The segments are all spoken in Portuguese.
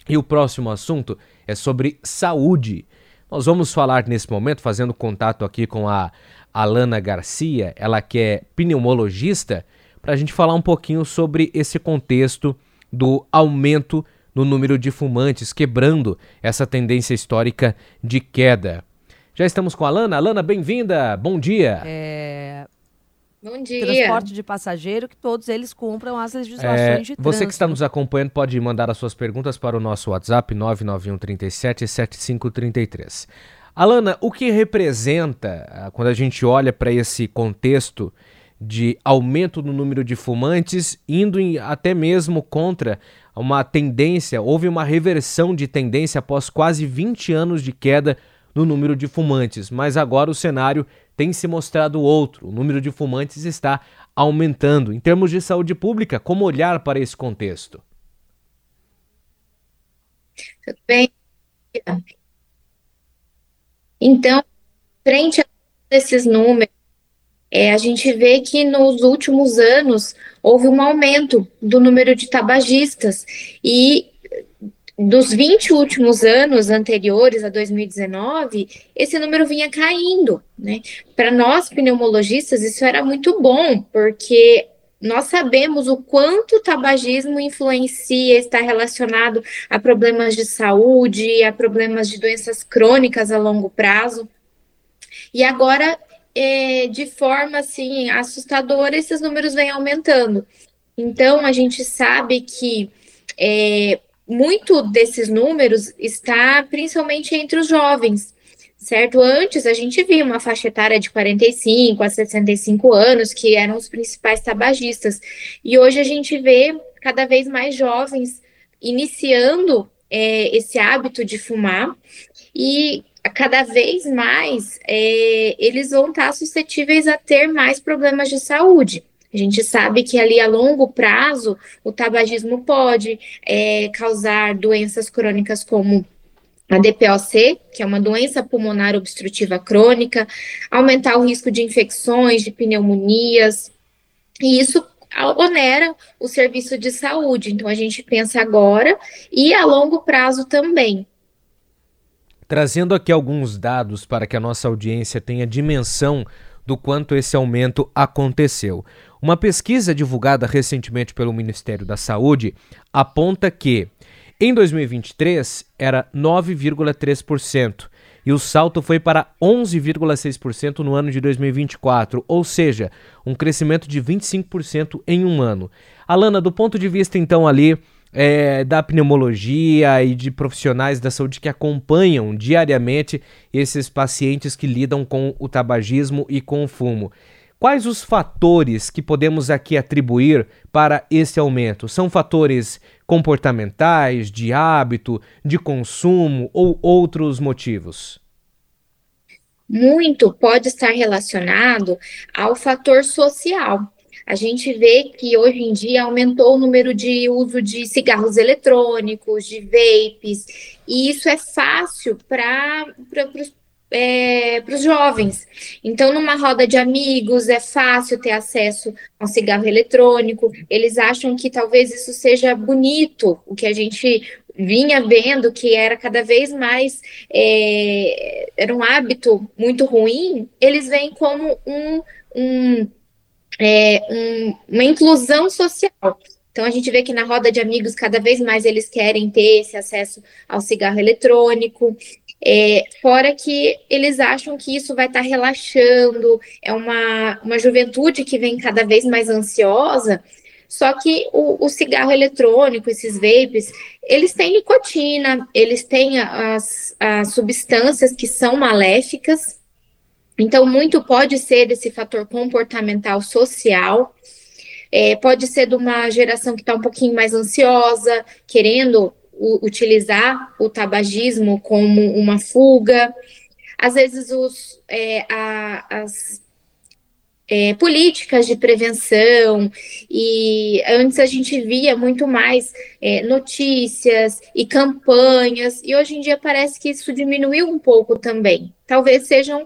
E o próximo assunto é sobre saúde. Nós vamos falar nesse momento, fazendo contato aqui com a Alana Garcia, ela que é pneumologista, para a gente falar um pouquinho sobre esse contexto do aumento no número de fumantes, quebrando essa tendência histórica de queda. Já estamos com a Alana. Alana, bem-vinda, bom dia. Bom dia. Transporte de passageiro, que todos eles cumpram as legislações de Você que está trânsito. nos acompanhando pode mandar as suas perguntas para o nosso WhatsApp 991 37 7533. Alana, o que representa, quando a gente olha para esse contexto de aumento no número de fumantes, indo até mesmo contra uma tendência, houve uma reversão de tendência após quase 20 anos de queda no número de fumantes, mas agora o cenário tem se mostrado outro, o número de fumantes está aumentando. Em termos de saúde pública, como olhar para esse contexto? Tudo bem? Então, frente a esses números, a gente vê que nos últimos anos houve um aumento do número de tabagistas e dos 20 últimos anos anteriores a 2019, esse número vinha caindo, né? Para nós, pneumologistas, isso era muito bom, porque nós sabemos o quanto o tabagismo influencia, está relacionado a problemas de saúde, a problemas de doenças crônicas a longo prazo. E agora, de forma assim assustadora, esses números vêm aumentando. Então, a gente sabe que muito desses números está principalmente entre os jovens, certo? Antes a gente via uma faixa etária de 45 a 65 anos, que eram os principais tabagistas, e hoje a gente vê cada vez mais jovens iniciando esse hábito de fumar, e cada vez mais eles vão estar suscetíveis a ter mais problemas de saúde. A gente sabe que ali a longo prazo o tabagismo pode causar doenças crônicas como a DPOC, que é uma doença pulmonar obstrutiva crônica, aumentar o risco de infecções, de pneumonias, e isso onera o serviço de saúde. Então a gente pensa agora e a longo prazo também. Trazendo aqui alguns dados para que a nossa audiência tenha dimensão do quanto esse aumento aconteceu. Uma pesquisa divulgada recentemente pelo Ministério da Saúde aponta que em 2023 era 9,3% e o salto foi para 11,6% no ano de 2024, ou seja, um crescimento de 25% em um ano. Alana, do ponto de vista então ali da pneumologia e de profissionais da saúde que acompanham diariamente esses pacientes que lidam com o tabagismo e com o fumo, quais os fatores que podemos aqui atribuir para esse aumento? São fatores comportamentais, de hábito, de consumo ou outros motivos? Muito pode estar relacionado ao fator social. A gente vê que hoje em dia aumentou o número de uso de cigarros eletrônicos, de vapes, e isso é fácil para os jovens. Então, numa roda de amigos, é fácil ter acesso ao cigarro eletrônico. Eles acham que talvez isso seja bonito, o que a gente vinha vendo que era cada vez mais era um hábito muito ruim. Eles veem como uma inclusão social. Então, a gente vê que na roda de amigos, cada vez mais eles querem ter esse acesso ao cigarro eletrônico, fora que eles acham que isso vai estar relaxando, é uma juventude que vem cada vez mais ansiosa, só que o cigarro eletrônico, esses vapes, eles têm nicotina, eles têm as substâncias que são maléficas, então muito pode ser desse fator comportamental social, pode ser de uma geração que está um pouquinho mais ansiosa, querendo utilizar o tabagismo como uma fuga. Às vezes as políticas de prevenção, e antes a gente via muito mais notícias e campanhas, e hoje em dia parece que isso diminuiu um pouco também. Talvez sejam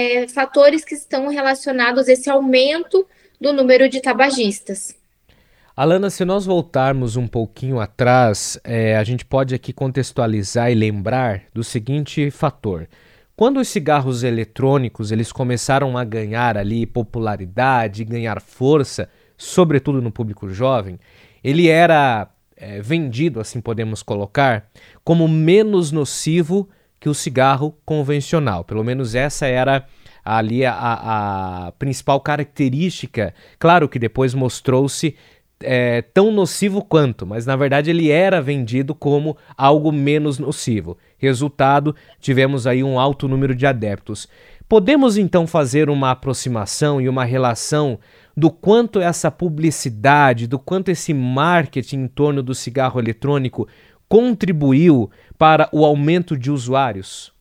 fatores que estão relacionados a esse aumento do número de tabagistas. Alana, se nós voltarmos um pouquinho atrás, a gente pode aqui contextualizar e lembrar do seguinte fator. Quando os cigarros eletrônicos eles começaram a ganhar ali popularidade, ganhar força, sobretudo no público jovem, ele era vendido, assim podemos colocar, como menos nocivo que o cigarro convencional. Pelo menos essa era ali a principal característica. Claro que depois mostrou-se tão nocivo quanto, mas na verdade ele era vendido como algo menos nocivo. Resultado, tivemos aí um alto número de adeptos. Podemos então fazer uma aproximação e uma relação do quanto essa publicidade, do quanto esse marketing em torno do cigarro eletrônico contribuiu para o aumento de usuários?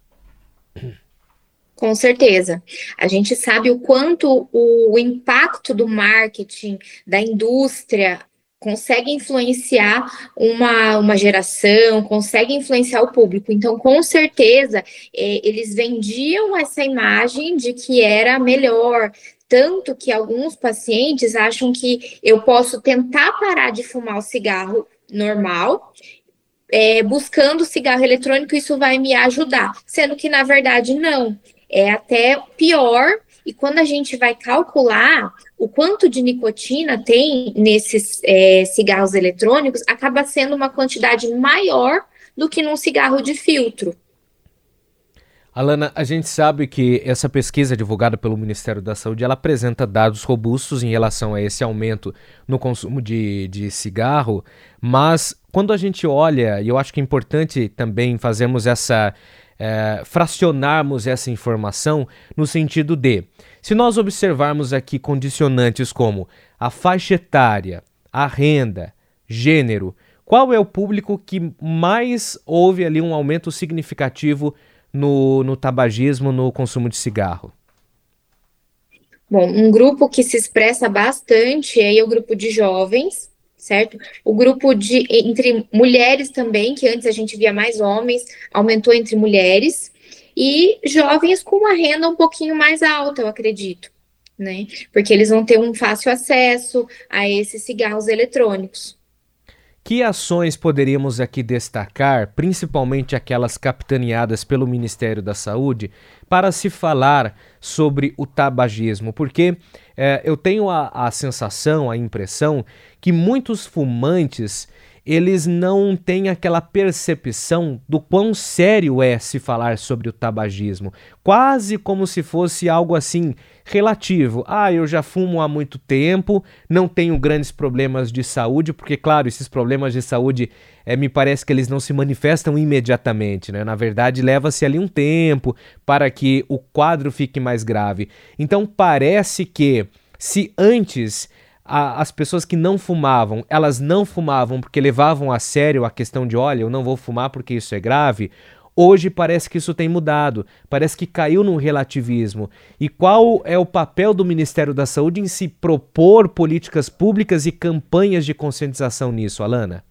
Com certeza. A gente sabe o quanto o impacto do marketing, da indústria, consegue influenciar uma geração, consegue influenciar o público. Então, com certeza, eles vendiam essa imagem de que era melhor. Tanto que alguns pacientes acham que eu posso tentar parar de fumar o cigarro normal, buscando cigarro eletrônico, isso vai me ajudar. Sendo que, na verdade, não. É até pior, e quando a gente vai calcular o quanto de nicotina tem nesses cigarros eletrônicos, acaba sendo uma quantidade maior do que num cigarro de filtro. Alana, a gente sabe que essa pesquisa divulgada pelo Ministério da Saúde, ela apresenta dados robustos em relação a esse aumento no consumo de cigarro, mas quando a gente olha, e eu acho que é importante também fazermos fracionarmos essa informação no sentido de, se nós observarmos aqui condicionantes como a faixa etária, a renda, gênero, qual é o público que mais houve ali um aumento significativo no tabagismo, no consumo de cigarro? Bom, um grupo que se expressa bastante é o grupo de jovens, certo? O grupo entre mulheres também, que antes a gente via mais homens, aumentou entre mulheres, e jovens com uma renda um pouquinho mais alta, eu acredito, né? Porque eles vão ter um fácil acesso a esses cigarros eletrônicos. Que ações poderíamos aqui destacar, principalmente aquelas capitaneadas pelo Ministério da Saúde, para se falar sobre o tabagismo? Porque eu tenho a sensação, a impressão, que muitos fumantes, eles não têm aquela percepção do quão sério é se falar sobre o tabagismo. Quase como se fosse algo assim, relativo. Eu já fumo há muito tempo, não tenho grandes problemas de saúde, porque, claro, esses problemas de saúde, me parece que eles não se manifestam imediatamente, né? Na verdade, leva-se ali um tempo para que o quadro fique mais grave. Então, parece que se antes as pessoas que não fumavam, elas não fumavam porque levavam a sério a questão de, olha, eu não vou fumar porque isso é grave, hoje parece que isso tem mudado, parece que caiu num relativismo. E qual é o papel do Ministério da Saúde em se propor políticas públicas e campanhas de conscientização nisso, Alana?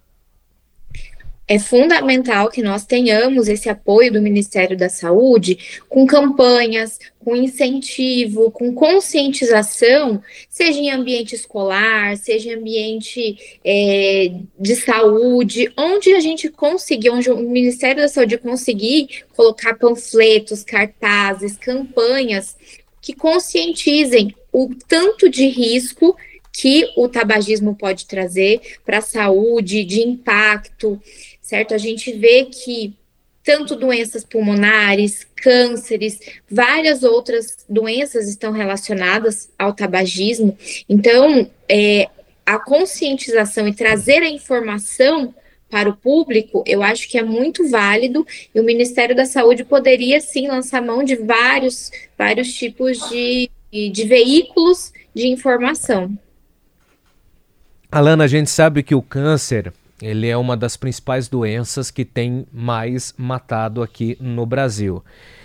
É fundamental que nós tenhamos esse apoio do Ministério da Saúde com campanhas, com incentivo, com conscientização, seja em ambiente escolar, seja em ambiente de saúde, onde a gente conseguir, onde o Ministério da Saúde conseguir colocar panfletos, cartazes, campanhas que conscientizem o tanto de risco que o tabagismo pode trazer para a saúde, de impacto, certo? A gente vê que tanto doenças pulmonares, cânceres, várias outras doenças estão relacionadas ao tabagismo. Então, a conscientização e trazer a informação para o público, eu acho que é muito válido, e o Ministério da Saúde poderia, sim, lançar mão de vários tipos de veículos de informação. Alana, a gente sabe que o câncer, ele é uma das principais doenças que tem mais matado aqui no Brasil.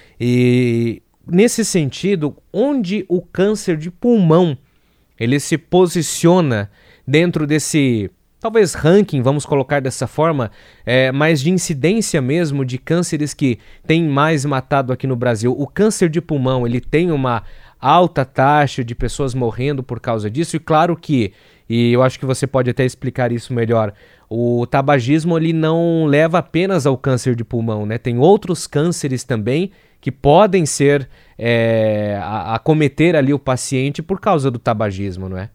E nesse sentido, onde o câncer de pulmão, ele se posiciona dentro desse, talvez ranking, vamos colocar dessa forma, mas de incidência mesmo de cânceres que tem mais matado aqui no Brasil. O câncer de pulmão, ele tem uma alta taxa de pessoas morrendo por causa disso, e claro que e eu acho que você pode até explicar isso melhor. O tabagismo ele não leva apenas ao câncer de pulmão, né? Tem outros cânceres também que podem ser acometer ali o paciente por causa do tabagismo, não é?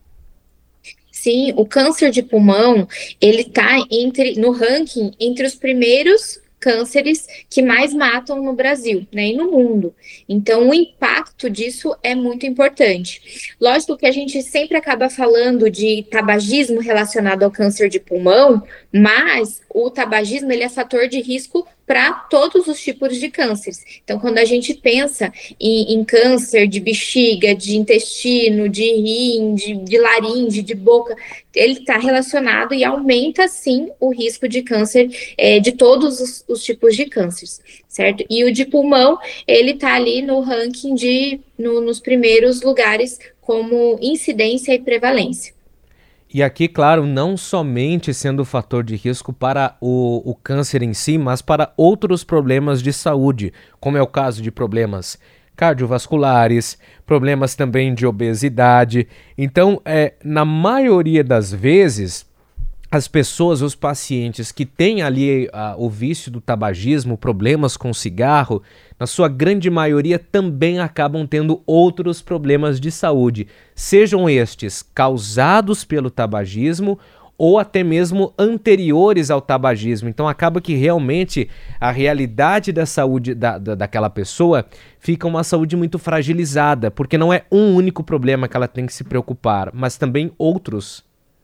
Sim, o câncer de pulmão, ele está no ranking entre os primeiros cânceres que mais matam no Brasil, né, e no mundo. Então, o impacto disso é muito importante. Lógico que a gente sempre acaba falando de tabagismo relacionado ao câncer de pulmão, mas o tabagismo ele é fator de risco para todos os tipos de cânceres. Então, quando a gente pensa em câncer de bexiga, de intestino, de rim, de laringe, de boca, ele está relacionado e aumenta, sim, o risco de câncer de todos os tipos de cânceres, certo? E o de pulmão, ele está ali no ranking nos primeiros lugares como incidência e prevalência. E aqui, claro, não somente sendo fator de risco para o câncer em si, mas para outros problemas de saúde, como é o caso de problemas cardiovasculares, problemas também de obesidade. Então, na maioria das vezes, as pessoas, os pacientes que têm ali o vício do tabagismo, problemas com cigarro, na sua grande maioria também acabam tendo outros problemas de saúde, sejam estes causados pelo tabagismo ou até mesmo anteriores ao tabagismo. Então acaba que realmente a realidade da saúde daquela pessoa fica uma saúde muito fragilizada, porque não é um único problema que ela tem que se preocupar, mas também outros.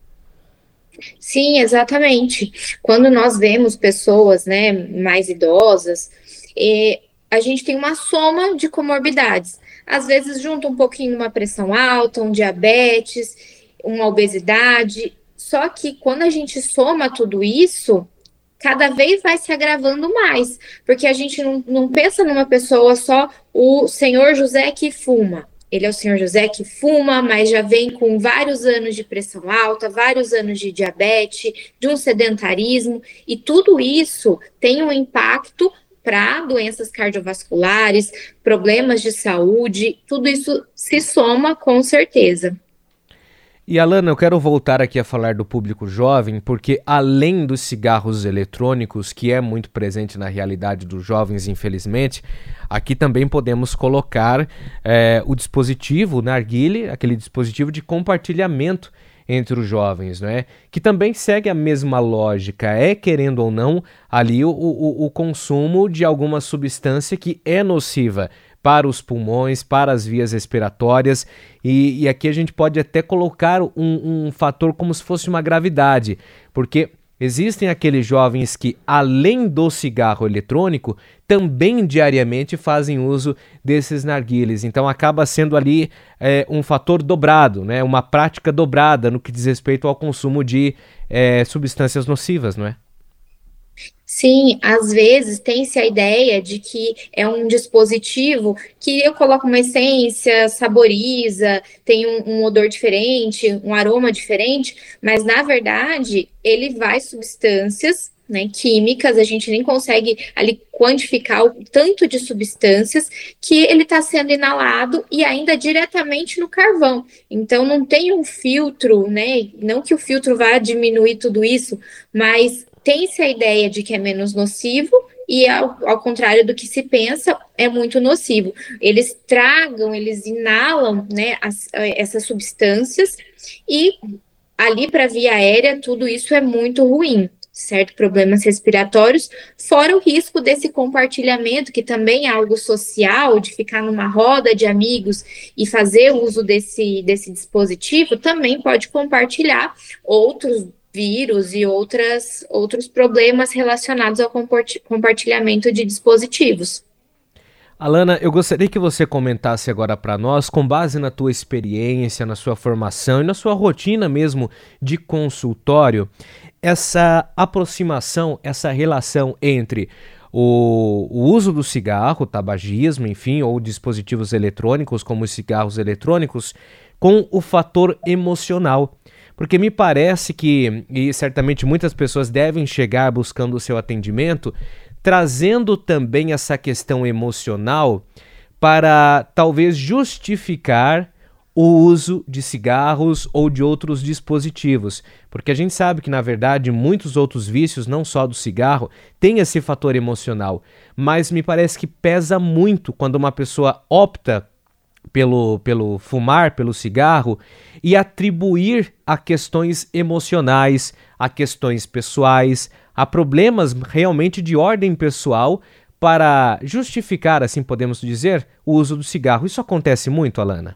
Sim, exatamente. Quando nós vemos pessoas, né, mais idosas, a gente tem uma soma de comorbidades. Às vezes junta um pouquinho uma pressão alta, um diabetes, uma obesidade. Só que quando a gente soma tudo isso, cada vez vai se agravando mais, porque a gente não pensa numa pessoa só, o senhor José que fuma. Ele é o senhor José que fuma, mas já vem com vários anos de pressão alta, vários anos de diabetes, de um sedentarismo, e tudo isso tem um impacto para doenças cardiovasculares, problemas de saúde, tudo isso se soma com certeza. E Alana, eu quero voltar aqui a falar do público jovem, porque além dos cigarros eletrônicos, que é muito presente na realidade dos jovens, infelizmente, aqui também podemos colocar o dispositivo narguilé, aquele dispositivo de compartilhamento entre os jovens, não é? Que também segue a mesma lógica, querendo ou não, ali o consumo de alguma substância que é nociva para os pulmões, para as vias respiratórias, e aqui a gente pode até colocar um fator como se fosse uma gravidade, porque existem aqueles jovens que, além do cigarro eletrônico, também diariamente fazem uso desses narguilés, então acaba sendo ali um fator dobrado, né? Uma prática dobrada no que diz respeito ao consumo de substâncias nocivas, não é? Sim, às vezes tem-se a ideia de que é um dispositivo que eu coloco uma essência, saboriza, tem um odor diferente, um aroma diferente, mas na verdade ele vai substâncias, né, químicas, a gente nem consegue ali quantificar o tanto de substâncias que ele está sendo inalado e ainda diretamente no carvão. Então não tem um filtro, né? Não que o filtro vá diminuir tudo isso, mas tem-se a ideia de que é menos nocivo e, ao contrário do que se pensa, é muito nocivo. Eles inalam, né, essas substâncias e ali para a via aérea tudo isso é muito ruim, certo? Problemas respiratórios, fora o risco desse compartilhamento, que também é algo social, de ficar numa roda de amigos e fazer uso desse dispositivo, também pode compartilhar outros vírus e outros problemas relacionados ao compartilhamento de dispositivos. Alana, eu gostaria que você comentasse agora para nós, com base na tua experiência, na sua formação e na sua rotina mesmo de consultório, essa aproximação, essa relação entre o uso do cigarro, tabagismo, enfim, ou dispositivos eletrônicos, como os cigarros eletrônicos, com o fator emocional. Porque me parece que, e certamente muitas pessoas devem chegar buscando o seu atendimento, trazendo também essa questão emocional para talvez justificar o uso de cigarros ou de outros dispositivos, porque a gente sabe que, na verdade, muitos outros vícios, não só do cigarro, têm esse fator emocional, mas me parece que pesa muito quando uma pessoa opta pelo fumar, pelo cigarro, e atribuir a questões emocionais, a questões pessoais, a problemas realmente de ordem pessoal para justificar, assim podemos dizer, o uso do cigarro. Isso acontece muito, Alana?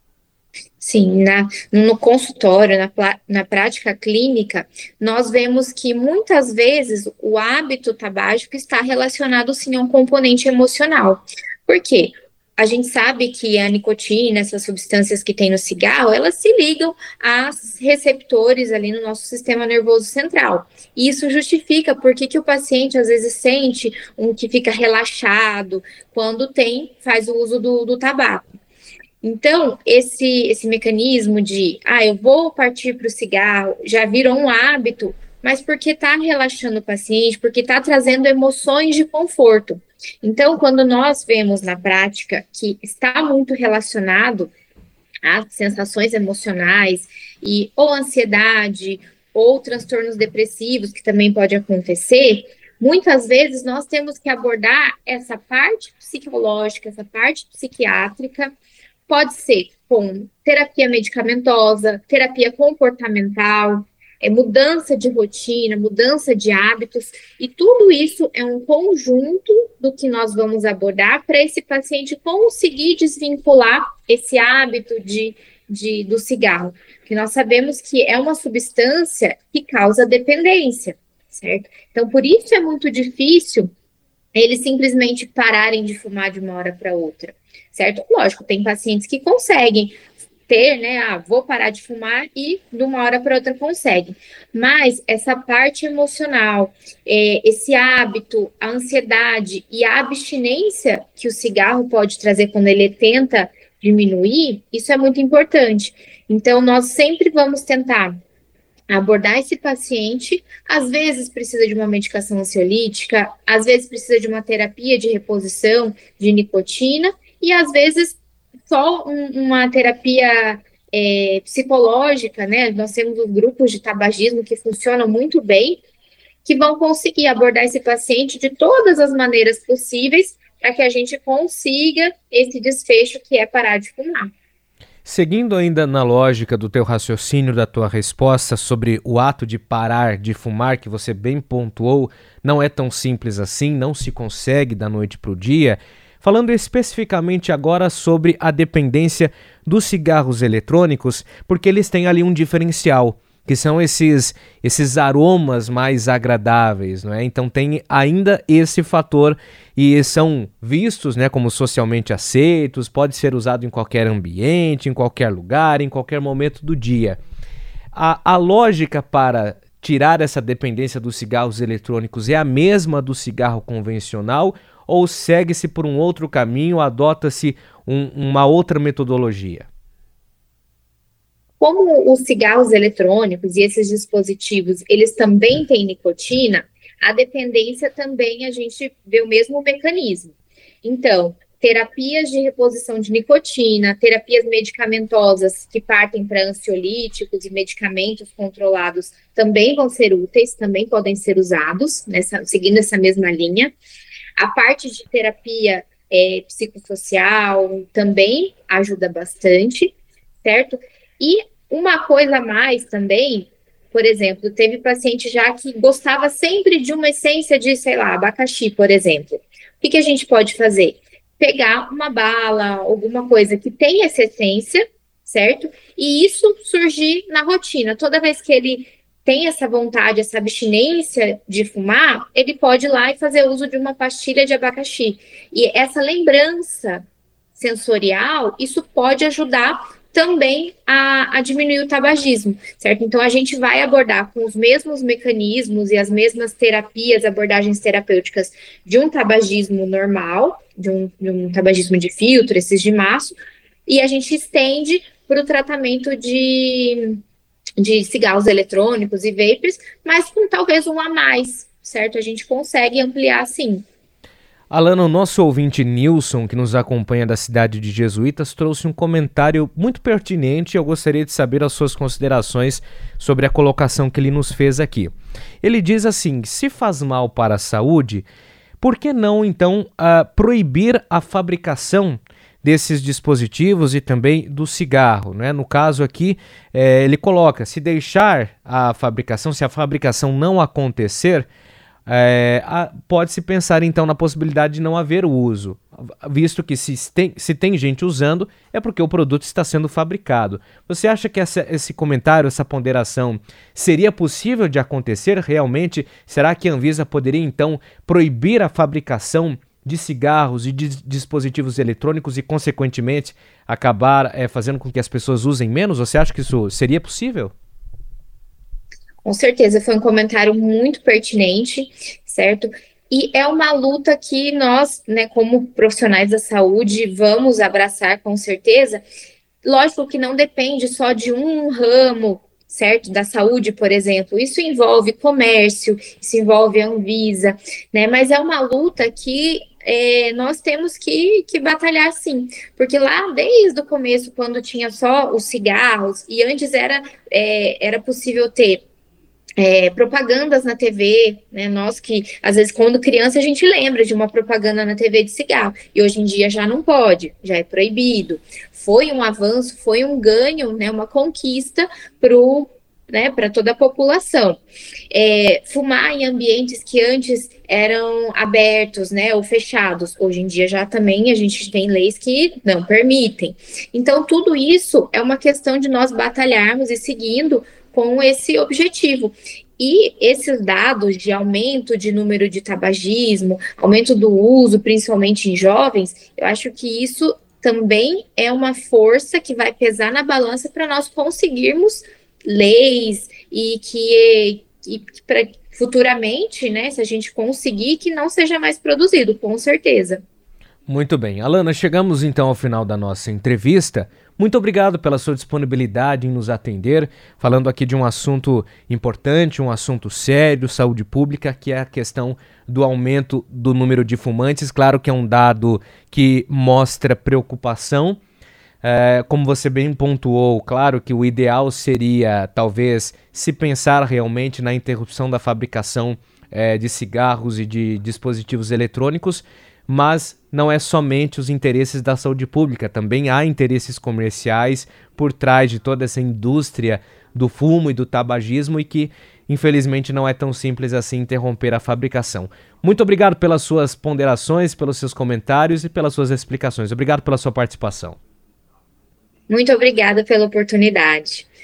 Sim, no consultório, na prática clínica, nós vemos que muitas vezes o hábito tabágico está relacionado sim a um componente emocional. Por quê? A gente sabe que a nicotina, essas substâncias que tem no cigarro, elas se ligam a receptores ali no nosso sistema nervoso central. E isso justifica porque que o paciente às vezes sente que fica relaxado quando faz o uso do tabaco. Então, esse mecanismo de, eu vou partir para o cigarro, já virou um hábito, mas porque está relaxando o paciente, porque está trazendo emoções de conforto. Então, quando nós vemos na prática que está muito relacionado a sensações emocionais ou ansiedade ou transtornos depressivos, que também pode acontecer, muitas vezes nós temos que abordar essa parte psicológica, essa parte psiquiátrica. Pode ser com terapia medicamentosa, terapia comportamental, mudança de rotina, mudança de hábitos, e tudo isso é um conjunto do que nós vamos abordar para esse paciente conseguir desvincular esse hábito do cigarro, que nós sabemos que é uma substância que causa dependência, certo? Então, por isso é muito difícil eles simplesmente pararem de fumar de uma hora para outra, certo? Lógico, tem pacientes que conseguem ter, né, vou parar de fumar e de uma hora para outra conseguem. Mas essa parte emocional, esse hábito, a ansiedade e a abstinência que o cigarro pode trazer quando ele tenta diminuir, isso é muito importante. Então, nós sempre vamos tentar abordar esse paciente, às vezes precisa de uma medicação ansiolítica, às vezes precisa de uma terapia de reposição de nicotina, e às vezes só uma terapia psicológica, né? Nós temos os grupos de tabagismo que funcionam muito bem, que vão conseguir abordar esse paciente de todas as maneiras possíveis para que a gente consiga esse desfecho que é parar de fumar. Seguindo ainda na lógica do teu raciocínio, da tua resposta sobre o ato de parar de fumar, que você bem pontuou, não é tão simples assim, não se consegue da noite para o dia, falando especificamente agora sobre a dependência dos cigarros eletrônicos, porque eles têm ali um diferencial, que são esses aromas mais agradáveis, não é? Então tem ainda esse fator e são vistos, né, como socialmente aceitos, pode ser usado em qualquer ambiente, em qualquer lugar, em qualquer momento do dia. A lógica para tirar essa dependência dos cigarros eletrônicos é a mesma do cigarro convencional ou segue-se por um outro caminho, adota-se uma outra metodologia? Como os cigarros eletrônicos e esses dispositivos, eles também têm nicotina, a dependência também a gente vê o mesmo mecanismo. Então, terapias de reposição de nicotina, terapias medicamentosas que partem para ansiolíticos e medicamentos controlados também vão ser úteis, também podem ser usados, seguindo essa mesma linha. A parte de terapia psicossocial também ajuda bastante, certo? E uma coisa a mais também, por exemplo, teve paciente já que gostava sempre de uma essência de, sei lá, abacaxi, por exemplo. O que a gente pode fazer? Pegar uma bala, alguma coisa que tem essa essência, certo? E isso surgir na rotina. Toda vez que ele tem essa vontade, essa abstinência de fumar, ele pode ir lá e fazer uso de uma pastilha de abacaxi. E essa lembrança sensorial, isso pode ajudar também a diminuir o tabagismo, certo? Então, a gente vai abordar com os mesmos mecanismos e as mesmas terapias, abordagens terapêuticas de um tabagismo normal, de um tabagismo de filtro, esses de maço, e a gente estende para o tratamento de cigarros eletrônicos e vapers, mas com talvez um a mais, certo? A gente consegue ampliar, sim. Alana, o nosso ouvinte Nilson, que nos acompanha da cidade de Jesuítas, trouxe um comentário muito pertinente e eu gostaria de saber as suas considerações sobre a colocação que ele nos fez aqui. Ele diz assim: se faz mal para a saúde, por que não, então, proibir a fabricação desses dispositivos e também do cigarro, né? No caso aqui, ele coloca, se deixar a fabricação, se a fabricação não acontecer, pode-se pensar então na possibilidade de não haver o uso, visto que se tem gente usando, é porque o produto está sendo fabricado. Você acha que esse comentário, essa ponderação, seria possível de acontecer realmente? Será que a Anvisa poderia então proibir a fabricação de cigarros e de dispositivos eletrônicos e, consequentemente, acabar fazendo com que as pessoas usem menos? Você acha que isso seria possível? Com certeza, foi um comentário muito pertinente, certo? E é uma luta que nós, né, como profissionais da saúde, vamos abraçar com certeza. Lógico que não depende só de um ramo, certo? Da saúde, por exemplo. Isso envolve comércio, isso envolve a Anvisa, né? Mas é uma luta que nós temos que batalhar, sim. Porque lá, desde o começo, quando tinha só os cigarros, e antes era possível ter propagandas na TV, né? Nós que, às vezes, quando criança, a gente lembra de uma propaganda na TV de cigarro, e hoje em dia já não pode, já é proibido. Foi um avanço, foi um ganho, né? Uma conquista para toda a população. Fumar em ambientes que antes eram abertos, né, ou fechados, hoje em dia já também a gente tem leis que não permitem. Então, tudo isso é uma questão de nós batalharmos e seguindo com esse objetivo. E esses dados de aumento de número de tabagismo, aumento do uso, principalmente em jovens, eu acho que isso também é uma força que vai pesar na balança para nós conseguirmos leis e para futuramente, né, se a gente conseguir, que não seja mais produzido, com certeza. Muito bem. Alana, chegamos então ao final da nossa entrevista. Muito obrigado pela sua disponibilidade em nos atender, falando aqui de um assunto importante, um assunto sério, saúde pública, que é a questão do aumento do número de fumantes. Claro que é um dado que mostra preocupação. Como você bem pontuou, claro que o ideal seria, talvez, se pensar realmente na interrupção da fabricação de cigarros e de dispositivos eletrônicos, mas não é somente os interesses da saúde pública, também há interesses comerciais por trás de toda essa indústria do fumo e do tabagismo e que, infelizmente, não é tão simples assim interromper a fabricação. Muito obrigado pelas suas ponderações, pelos seus comentários e pelas suas explicações. Obrigado pela sua participação. Muito obrigada pela oportunidade.